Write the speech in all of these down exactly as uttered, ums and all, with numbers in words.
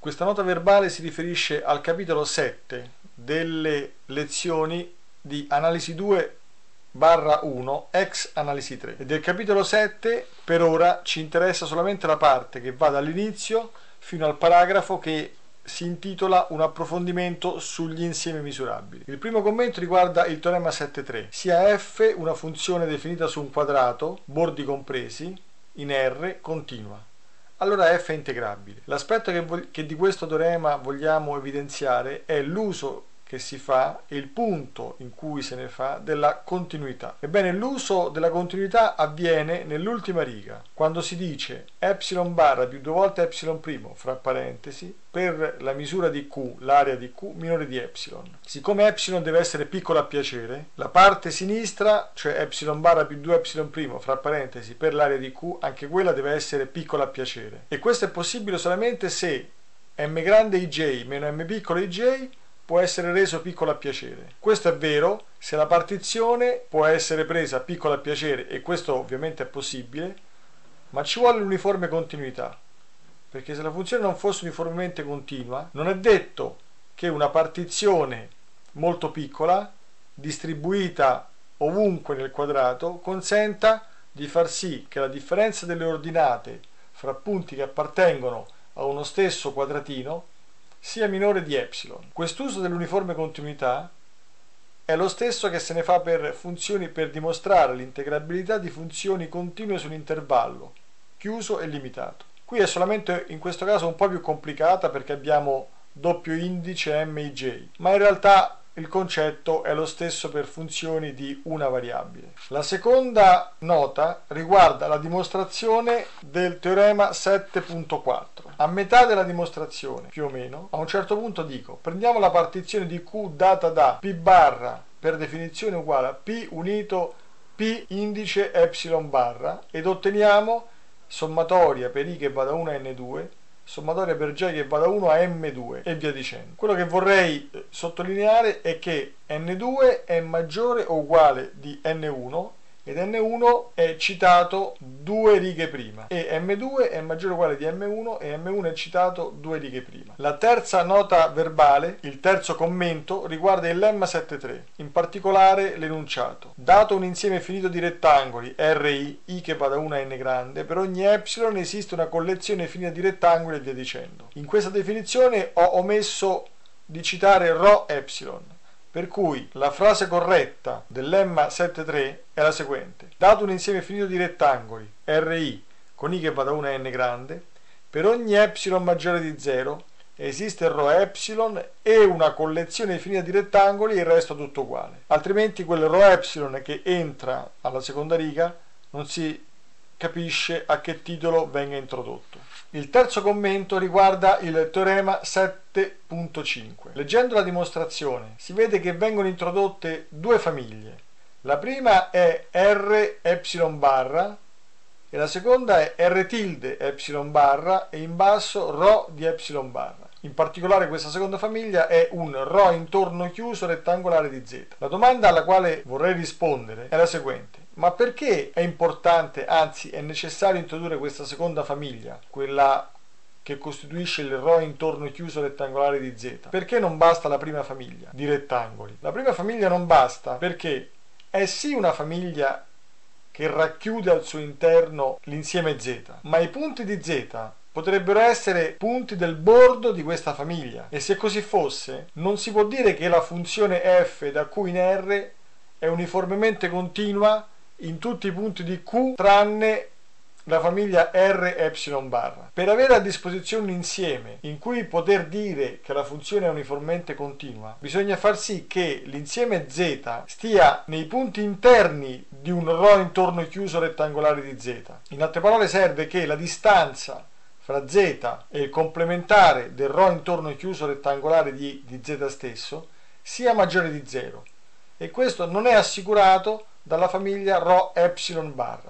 Questa nota verbale si riferisce al capitolo sette delle lezioni di analisi due barra uno ex analisi tre, e del capitolo sette per ora ci interessa solamente la parte che va dall'inizio fino al paragrafo che si intitola un approfondimento sugli insiemi misurabili. Il primo commento riguarda il teorema sette tre. Sia f una funzione definita su un quadrato, bordi compresi, in R, continua. Allora f è integrabile. L'aspetto che, che di questo teorema vogliamo evidenziare è l'uso che si fa e il punto in cui se ne fa della continuità. Ebbene, l'uso della continuità avviene nell'ultima riga, quando si dice epsilon barra più due volte epsilon primo, fra parentesi, per la misura di Q, l'area di Q minore di epsilon. Siccome epsilon deve essere piccolo a piacere, la parte sinistra, cioè epsilon barra più due epsilon primo, fra parentesi, per l'area di Q, anche quella deve essere piccola a piacere. E questo è possibile solamente se m grande ij meno m piccolo ij può essere reso piccolo a piacere. Questo è vero se la partizione può essere presa piccola a piacere, e questo ovviamente è possibile, ma ci vuole l'uniforme continuità, perché se la funzione non fosse uniformemente continua, non è detto che una partizione molto piccola, distribuita ovunque nel quadrato, consenta di far sì che la differenza delle ordinate fra punti che appartengono a uno stesso quadratino sia minore di epsilon. Quest'uso dell'uniforme continuità è lo stesso che se ne fa per funzioni per dimostrare l'integrabilità di funzioni continue su un intervallo chiuso e limitato. Qui è solamente in questo caso un po' più complicata perché abbiamo doppio indice mij, ma in realtà il concetto è lo stesso per funzioni di una variabile. La seconda nota riguarda la dimostrazione del teorema sette punto quattro. A metà della dimostrazione, più o meno, a un certo punto dico: prendiamo la partizione di Q data da P barra per definizione uguale a P unito P indice epsilon barra, ed otteniamo sommatoria per I che va da uno a n due, sommatoria per J che va da uno a m due, e via dicendo. Quello che vorrei sottolineare è che n due è maggiore o uguale di n uno, ed n uno è citato due righe prima, e m due è maggiore o uguale di m uno, e m uno è citato due righe prima. La terza nota verbale, il terzo commento, riguarda il lemma sette tre, in particolare l'enunciato: dato un insieme finito di rettangoli Ri, I che va da uno a n grande, per ogni epsilon esiste una collezione finita di rettangoli, e via dicendo. In questa definizione ho omesso di citare ρ epsilon, per cui la frase corretta del lemma sette tre è la seguente: dato un insieme finito di rettangoli Ri con I che va da uno a n grande, per ogni epsilon maggiore di zero esiste ρ epsilon e una collezione finita di rettangoli, e il resto tutto uguale. Altrimenti quel ρ epsilon che entra alla seconda riga non si capisce a che titolo venga introdotto. Il terzo commento riguarda il teorema sette punto cinque. Leggendo la dimostrazione si vede che vengono introdotte due famiglie. La prima è R epsilon barra e la seconda è R tilde epsilon barra, e in basso ρ di epsilon barra. In particolare questa seconda famiglia è un ρ intorno chiuso rettangolare di z. La domanda alla quale vorrei rispondere è la seguente: ma perché è importante, anzi è necessario introdurre questa seconda famiglia, quella che costituisce il ρ intorno chiuso rettangolare di z? Perché non basta la prima famiglia di rettangoli? La prima famiglia non basta perché è sì una famiglia che racchiude al suo interno l'insieme z, ma i punti di z potrebbero essere punti del bordo di questa famiglia, e se così fosse non si può dire che la funzione f da Q in R è uniformemente continua in tutti i punti di Q tranne la famiglia R epsilon barra. Per avere a disposizione un insieme in cui poter dire che la funzione è uniformemente continua, bisogna far sì che l'insieme z stia nei punti interni di un ρ intorno chiuso rettangolare di z. In altre parole, serve che la distanza fra z e il complementare del ρ intorno chiuso rettangolare di, di z stesso sia maggiore di zero, e questo non è assicurato dalla famiglia ρ epsilon barra.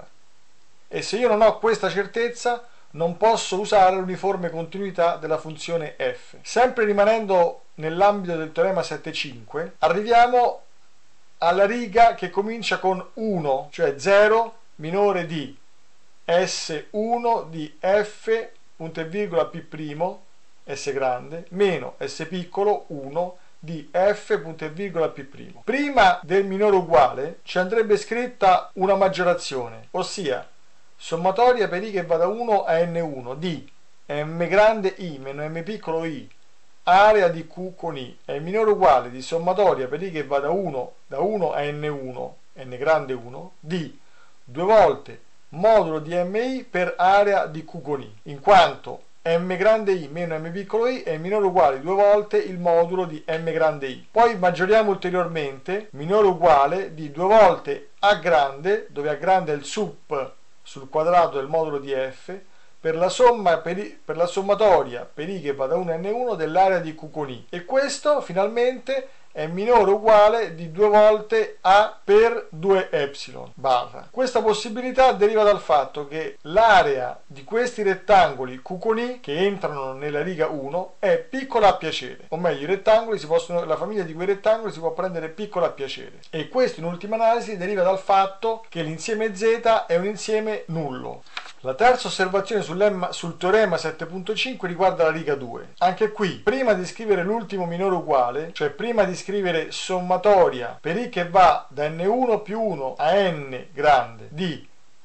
E se io non ho questa certezza non posso usare l'uniforme continuità della funzione f. Sempre rimanendo nell'ambito del teorema sette cinque, arriviamo alla riga che comincia con uno, cioè zero minore di S uno di F punto e virgola P' S grande meno S piccolo uno di F punto e virgola P'. Prima del minore uguale ci andrebbe scritta una maggiorazione, ossia sommatoria per i che va da uno a n uno di m grande I meno m piccolo i area di Q con I è il minore uguale di sommatoria per i che va da uno, da uno a n uno, n grande uno, di due volte modulo di mi per area di Q con I, in quanto m grande I meno m piccolo i è il minore uguale di due volte il modulo di m grande I. Poi maggioriamo ulteriormente, minore uguale di due volte a grande, dove a grande è il sup sul quadrato del modulo di f, per la, somma, per, i, per la sommatoria per i che va da uno a n uno dell'area di Q con I. E questo finalmente è minore o uguale di due volte A per due epsilon barra. Questa possibilità deriva dal fatto che l'area di questi rettangoli Q con I che entrano nella riga uno è piccola a piacere, o meglio i rettangoli si possono, la famiglia di quei rettangoli si può prendere piccola a piacere, e questo in ultima analisi deriva dal fatto che l'insieme Z è un insieme nullo. La terza osservazione sul, sul teorema sette punto cinque riguarda la riga due. Anche qui, prima di scrivere l'ultimo minore uguale, cioè prima di scrivere sommatoria per i che va da n uno più uno a n grande di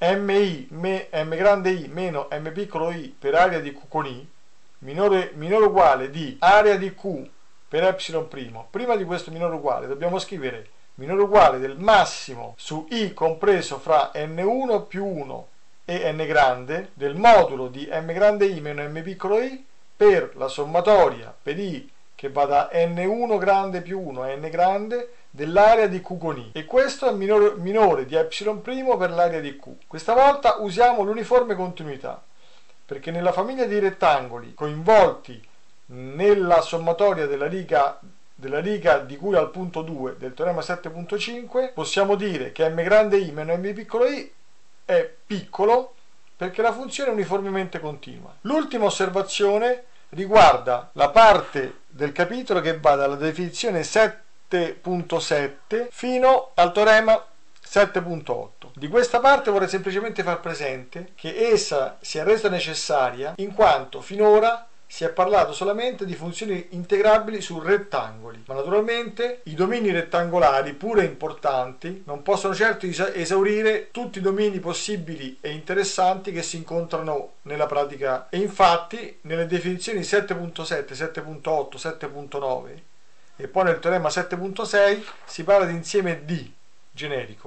mi, me, m grande I meno m piccolo i per area di Q con I, minore, minore uguale di area di Q per epsilon primo, prima di questo minore uguale dobbiamo scrivere minore uguale del massimo su I compreso fra n uno più uno e n grande del modulo di m grande I meno m piccolo i per la sommatoria per I che va da n uno grande più uno a n grande dell'area di Q con I, e questo è minore, minore di epsilon primo per l'area di Q. Questa volta usiamo l'uniforme continuità, perché nella famiglia di rettangoli coinvolti nella sommatoria della riga, della riga di cui al punto due del teorema sette punto cinque possiamo dire che m grande I meno m piccolo i è piccolo perché la funzione è uniformemente continua. L'ultima osservazione riguarda la parte del capitolo che va dalla definizione sette punto sette fino al teorema sette punto otto. Di questa parte vorrei semplicemente far presente che essa si è resa necessaria in quanto finora si è parlato solamente di funzioni integrabili su rettangoli, ma naturalmente i domini rettangolari, pure importanti, non possono certo esaurire tutti i domini possibili e interessanti che si incontrano nella pratica, e infatti nelle definizioni sette punto sette, sette punto otto, sette punto nove e poi nel teorema sette punto sei si parla di insieme D generico,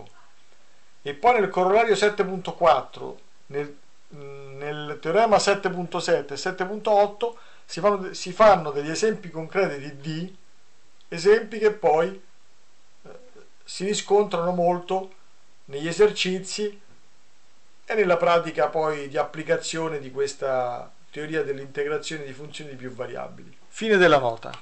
e poi nel corollario sette punto quattro nel nel teorema sette punto sette e sette punto otto si fanno, si fanno degli esempi concreti di D, esempi che poi eh, si riscontrano molto negli esercizi e nella pratica poi di applicazione di questa teoria dell'integrazione di funzioni di più variabili. Fine della nota.